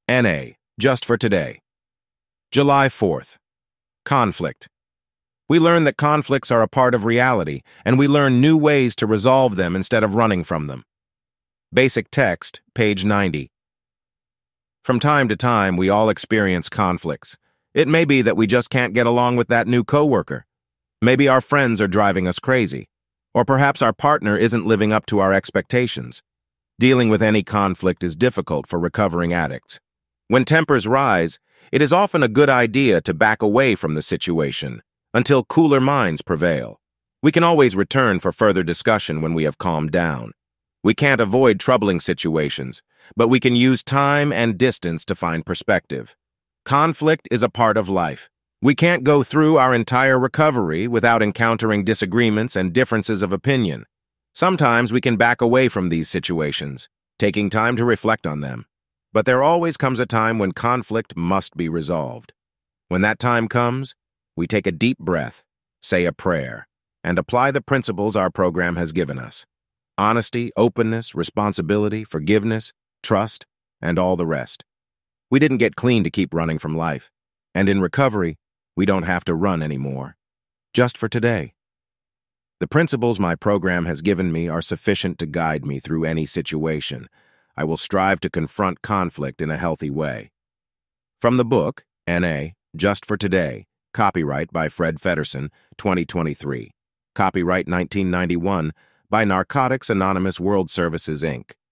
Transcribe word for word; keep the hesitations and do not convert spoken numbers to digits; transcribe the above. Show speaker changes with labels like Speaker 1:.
Speaker 1: N A, just for today. July fourth. Conflict. We learn that conflicts are a part of reality, and we learn new ways to resolve them instead of running from them. Basic text, page ninety. From time to time, we all experience conflicts. It may be that we just can't get along with that new coworker. Maybe our friends are driving us crazy. Or perhaps our partner isn't living up to our expectations. Dealing with any conflict is difficult for recovering addicts. When tempers rise, it is often a good idea to back away from the situation until cooler minds prevail. We can always return for further discussion when we have calmed down. We can't avoid troubling situations, but we can use time and distance to find perspective. Conflict is a part of life. We can't go through our entire recovery without encountering disagreements and differences of opinion. Sometimes we can back away from these situations, taking time to reflect on them. But there always comes a time when conflict must be resolved. When that time comes, we take a deep breath, say a prayer, and apply the principles our program has given us. Honesty, openness, responsibility, forgiveness, trust, and all the rest. We didn't get clean to keep running from life. And in recovery, we don't have to run anymore. Just for today. The principles my program has given me are sufficient to guide me through any situation. I will strive to confront conflict in a healthy way. From the book, N A, Just for Today, copyright by Fred Feddersen, twenty twenty-three. Copyright nineteen ninety-one by Narcotics Anonymous World Services, Incorporated